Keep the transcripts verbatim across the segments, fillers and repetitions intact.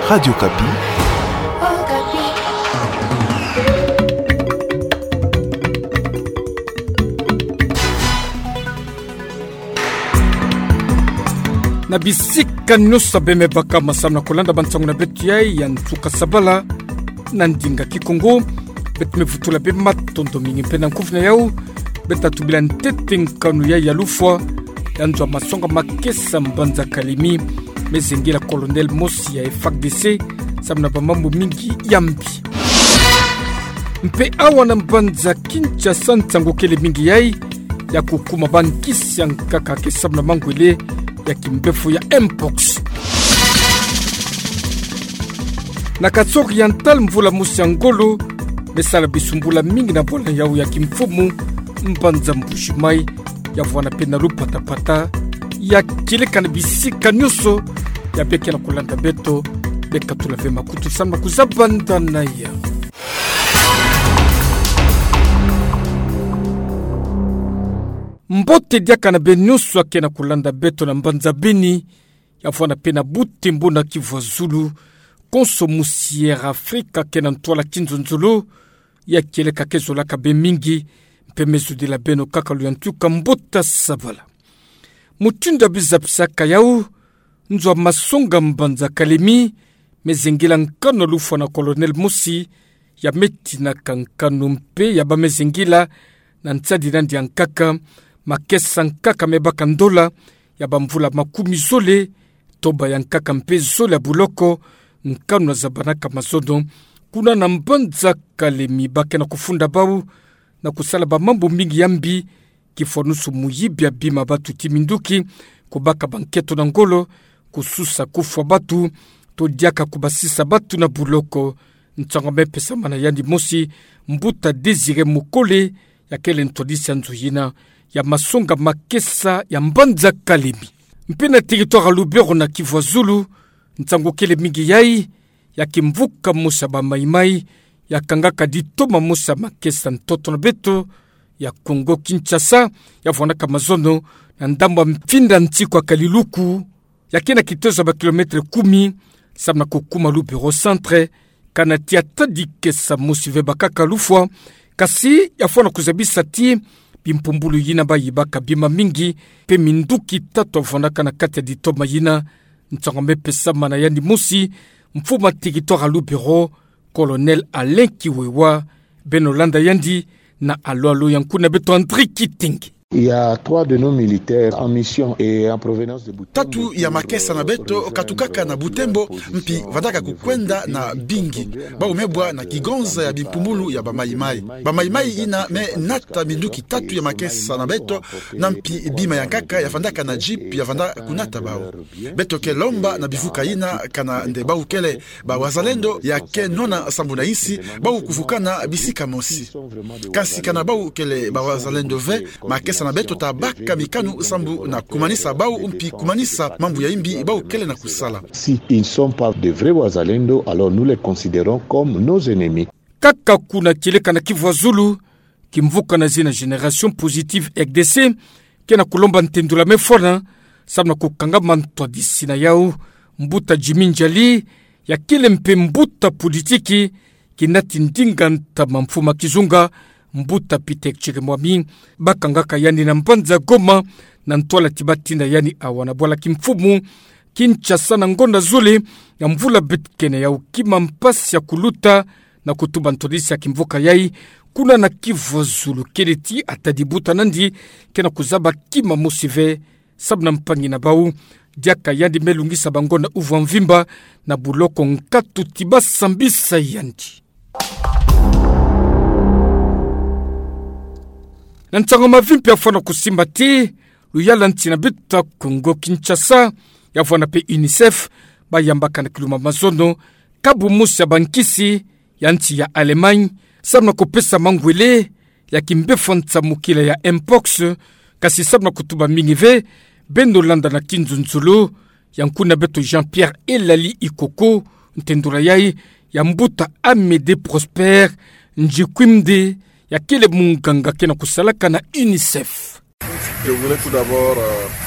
Radio Kapi. Na bisika nyusa beme baka masamna kolanda bansangu na betu yai ya ntuka sabala na ndinga kikongo betu mefutula bema tondo mingi mpena nkufna yau beta tubila ntete nkanu yai ya lufwa ya nzwa masonga makesa mbanza kalimi mezengila kolonel mosi ya F A R D C samna bamambu mingi yambi mpe awa na mbanza Kinshasa ntango kele mingi yai ya kukuma bankisi ya nkaka kesamna mangwele ya kimbefu ya Mpox. Na katso oriental mvula musiangolo mesala bisumbula mingi na bola yau ya kimfumu mbanza mbushimai ya vwana pena lupatapata ya kileka na bisika nyuso ya bekela kulanda beto beka tulave makutu sama kuzabanda na ya mbote diaka na benyusu akena kulanda beto na mbanza beni ya vwana pena butembo na Kivu Zulu konso musiera Afrika kena ntwala kinzonzolo ya kileka kezola kabe mingi mpemezu de la beno kaka luyantuka mbota sabala mutunda bizapsaka yau nzwa masonga mbanza kalemi mezengila nkano lufwa na kolonel Mosi ya meti na kankano mpe ya bamezengila na ntsadi nandi yankaka makesa nkaka mebaka ndola ya bamvula makumi zole toba yankaka mpe zole ya buloko nkano na zabanaka mazono kuna na mbanza kalemi bake na kufunda bau na kusala bamambo mingi yambi kifonusu muyibi ya bima batu timinduki kubaka banketo na ngolo kususa kufwa batu todiaka kubasisa batu na buloko ntangame pesa mana yandi Mosi mbuta Desire Mukole ya kele ntodisi ya nzuyina ya masonga makesa ya mbanza kalemi mpena territoire Lubero na Kivu Zulu ntango kele mingi yai ya kimvuka musa ba maimai ya kangaka ditoma musa makesa ntoto na beto ya Kongo Kinshasa ya vonaka mazono na ndamba mfinda ntiko kaliluku ya kena kitoza ba kilometre kumi samna kokuma Lubero centre kanatia tadike sa musive bakaka lufwa kasi ya fona kuzabisa ti bimpumbulu yina ba yibaka bima mingi pe minduki tatu vonaka na kati ya ditoma yina ntangame pesa mana yandi Mosi mfuma territoire Lubero colonel Alain Kiwewa Benolanda yandi na alo alo yankuna beto Andri Kitingi. Il y a trois de nos militaires en mission et en provenance de Butembo. Tatu ya makesa na beto katukaka na Butembo mpi vadaka kukwenda na bingi ba umebwa na kigonza ya bimpumulu ya bamaimai bamaimai ina me nata minduki tatu ya makesa na beto na mpi bima ya kaka ya vandaka na jeep ya vanda kunata bao beto kelomba na bivuka ina kana nde bau kele ba wazalendo ya kenona sambu na isi bau kufukana bisika Mosi kasi kana bau kele ba wazalendo ve makesa na beto tabaka mikanu sambu na kumanisa bau umpi kumanisa mambu ya imbi bau kele na kusala. Si ils ne sont pas de vrais wazalendo, alors nous les considérons comme nos ennemis. Kaka kuna kileka na Kivu Zulu kimvuka na zina generation positive R D C kena kulomba ntendula mefona samna kukanga mantwa disina yao mbuta jiminjali ya kile mpe mbuta politiki kinati ndinga ntama mfuma kizunga mbuta pitek chiremwami bakangaka yani na mbanza Goma na ntwala tibatina yani awana bwala kimfumu Kinshasa na ngonda zule ya mvula betkene ya ukima mpasi ya kuluta na kutuba ntodisi ya kimvuka yai kuna na Kivu Zulu keleti atadibuta nandi kena kuzaba kima musive sabna mpangi na bau diaka yandi melungisa bangonda uvu mvimba na buloko nkatu tibasambisa yandi. Na ntango mavimpi ya fwana kusimba ti luyala ntina bita Kongo Kinshasa ya fwana pe UNICEF ba yambaka na kiluma mazono kabu musa bankisi ya nti ya Allemagne sabna kupesa mangwele ya kimbefu ntamukila ya Mpox kasi sabna kutuba mingive Benolanda na Kinzunzulu ya nkuna beto Jean-Pierre Elali Ikoko ntendura yai ya mbuta Amédée Prosper Njikwimde ya kile munganga kena kusalaka na UNICEF. Je voulais tout d'abord euh,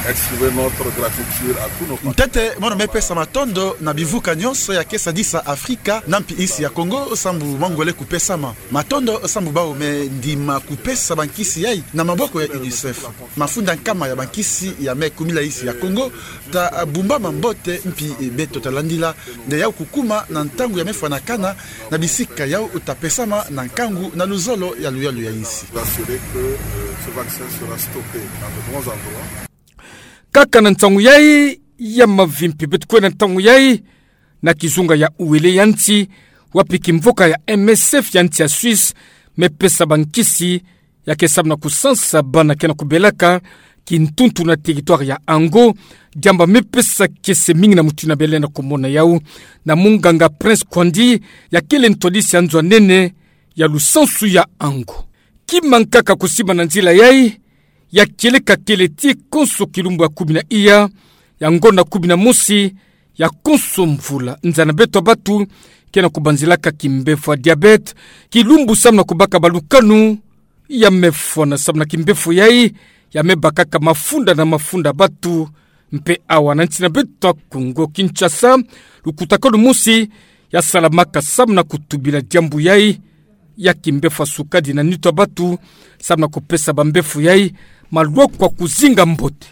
exprimer notre gratitude à tous nos partenaires. Ntete mono mepesa matondo na bivuka nyonso ya kesa disa Afrika nampi isi ya Kongo sambu mongole kupesama matondo sambu bao me ndima kupesa bankisi yai na maboko ya UNICEF mafunda nkama ya bankisi ya me kumila isi ya Kongo ta bumba mambote mpi beto talandila de yau kukuma na ntangu ya mefanakana na bisika yau utapesama na nkangu na luzolo ya luyalo ya isi. Assurer que euh, ce vaccin sera stocké dans de bons endroits. Kaka na ntangu yai ya mavimpi betu kwe na ntangu yai na kizunga ya uwele yanti wapi kimvoka ya M S F yanti ya Suisse mepesa bankisi ya kesab na kusansa bana kena kubelaka kintuntu na territoire ya Ango jamba mepesa kese mingi na mutina bele na komona yau na munganga Prince Kwandi ya kele ntodisi ya nzwa nene ya lusansu ya Ango kimankaka kusiba na nzila yai ya kele kakele tie konso kilumbu ya kubina iya ya ngonda kubina musi ya konso mvula nzana beto batu kena kubanzilaka kimbefu wa diabete kilumbu samna kubaka balukanu ya mefona samna kimbefu yai ya mebakaka mafunda na mafunda batu mpe awa na ntina beto Kongo Kinshasa lukutakono musi ya salamaka samna kutubila jambu yai ya kimbefu sukadi na nito batu samna kupesa bambefu yai malwa kwa kuzinga mbote.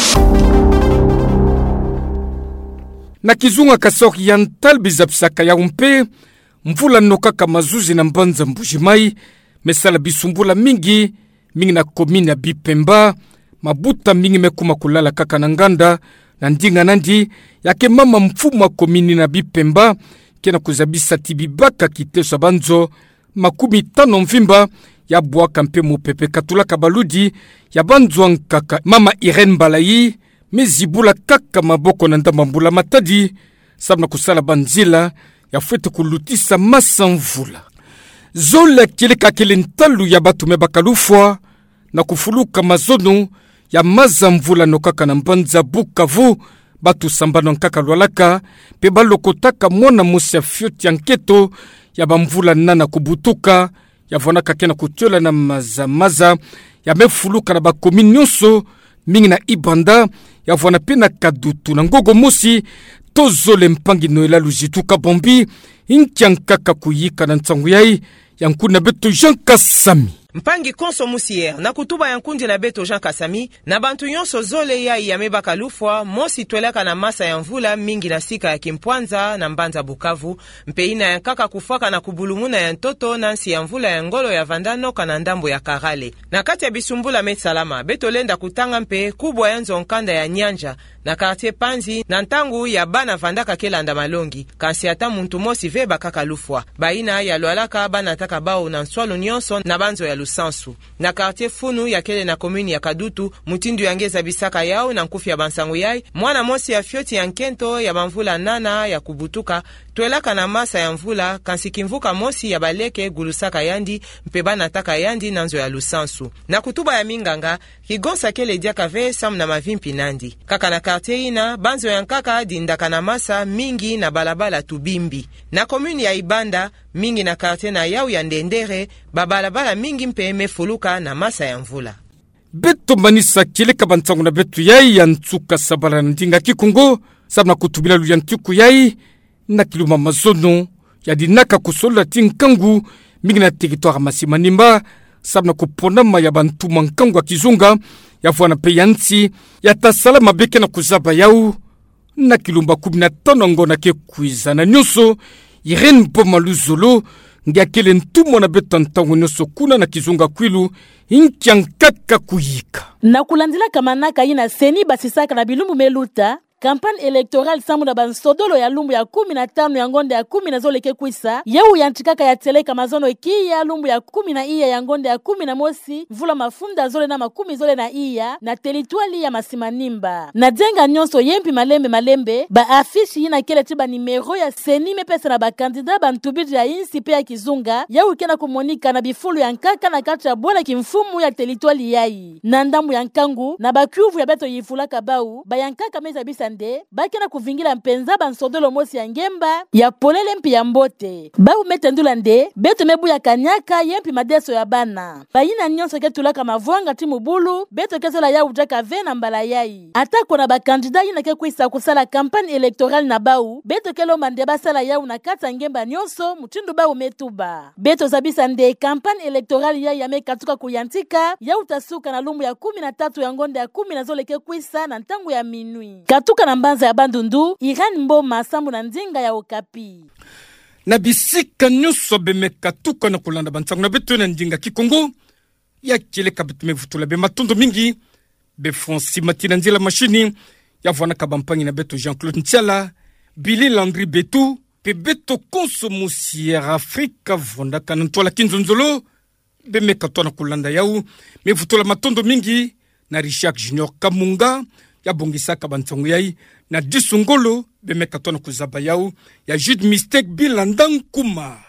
Na kizunga kasori yantal bizapsaka ya umpe mvula nokaka mazuzi na mbanza mbujimai mesala bisumbula mingi mingi na komini ya Bipemba mabuta mingi mekuma kulala kaka na nganda na ndinga nandi yake mama mfumu wa komini na Bipemba kena kuzabisa tibibaka kitesha banzo makumi tano mvimba ya bwaka mpe mupepe katulaka baludi ya banzo nkaka mama Irene Balayi mezibula kaka maboko na ndambambula matadi sabna kusala banzila ya fete kulutisa masa mvula zola kileka kile ntalu ya batu mebakalufwa na kufuluka mazono ya maza mvula nokaka na mbanza Bukavu batu sambano nkaka lwalaka pe balokotaka mwana musi ya fioti ya nketo ya bamvula nana kubutuka ya vonaka kena kutiola na maza maza ya mefuluka na bakomi nyonso mingi na Ibanda ya vona pena Kadutu na Ngogo musi tozole mpangi noela lujituka bombi inkiankaka kuyika na ntangu yai ya nkuna beto Jean Kasami mpangi konso musier na kutuba ya nkundi na beto Jean Kasami na bantu nyonso zole ya yamebaka lufwa mosi tweleka na masa ya mvula mingi na sika ya Kimpwanza na Mbanza Bukavu mpeina ya nkaka kufaka na kubulumuna ya ntoto na nsi ya mvula ya ngolo ya Vandano kana ndambo ya Karale na kati ya bisumbula metsalama beto lenda kutanga mpe kubwa ya nzo nkanda ya Nyanja na quartier Panzi na ntangu ya bana vandaka kelanda malongi kansi ata muntu mosi veba kaka lufwa baina ya lwalaka bana taka bao na nswalo nyonso na banzo ya Lusansu na quartier Funu ya kele na komuni ya Kadutu mutindu yangeza bisaka yao na nkufi ya bansangu yai mwana mosi ya fioti ya nkento ya mvula nana ya kubutuka twelaka na masa ya mvula kansi kimvuka mosi ya baleke gulusaka yandi mpeba nataka yandi nanzo ya Lusansu na kutuba ya minganga kigonsa kele diaka ve sam na mavimpi nandi kaka na quartier ina banzo ya nkaka dindaka na masa mingi na balabala tubimbi na komuni ya Ibanda mingi na quartier na yau ya Ndendere babalabala mingi mpe mefuluka na masa ya mvula beto manisa kileka bantangu na betu yai ya ntuka sabala na ndinga kikungo sabna kutubila luya ntuku yai na kiluma mazono ya dinaka kusola tinkangu mingi na territoire Masimanimba sabna kuponama ya bantu mankangu wa kizunga ya vuana peyansi ya tasala mabeke na kuzaba yau na kilumba kumi na tano ngona ke kuiza na nyuso Irene Bomaluzolo ngia kele ntumo na betantangu nyuso kuna na kizunga kwilu inkiankaka kuyika na kulandila kamanaka ina seni basisaka na bilumbu meluta kampani elektoral samu na bansodolo ya lumbu ya kumi na tano ya ngonde ya kumi na zoleke kwisa yeu ya nchikaka ya teleka mazono iki ya lumbu ya kumi na iya ya ngonde ya kumi na mosi vula mafunda zole na makumi zole na iya na telituali ya Masimanimba na jenga nyonso yempi malembe malembe ba afishi yina kele tiba nimero ya seni mepesa na ba kandida ba ntubidi ya insi pe ya kizunga yeu kena kumonika na bifulu ya nkaka na kati ya bwana kimfumu ya telituali yai na ndamu ya nkangu na bakuvu ya beto yifula kabau ba yankaka meza bisa nde bakena kuvingila mpenza bansodolo mosi ya ngemba ya polele mpi ya mbote babu metendula nde beto mebu ya kanyaka yempi madeso ya bana bayina nyonso ketulaka mavwanga ti mubulu beto kesala ya ujaka ve na mbala yai atako na bakandida yina ke kuisa kusala kampagne électorale na bau beto kelomba nde basala yau na kata ngemba nyonso mutindu bau metuba beto zabisa nde kampagne électorale yai yame katuka kuyantika yau tasuka na lumbu ya kumi na tatu ya ngonde ya kumi na zoleke kuisa na ntangu ya minui katuka na mbanza ya Bandundu Irani Mboma sambu na ndinga ya Okapi na bisika nyuso beme katuka na kulanda bantangu na beto na ndinga kikongo ya kile kabitu mevutula be matondo mingi be Francis Matina nzila machini ya vwana kabampangi na beto Jean-Claude Ntiala Billy Landry Betu pe beto konso musière Afrika vonda kanantola kinzonzolo be mekato na kulanda yau mevutula matondo mingi na Richard Junior Kamunga ya bongisa kabantangu yai na disungolo be mekato na kuzaba yau ya Jude Mistake Bilandan Kuma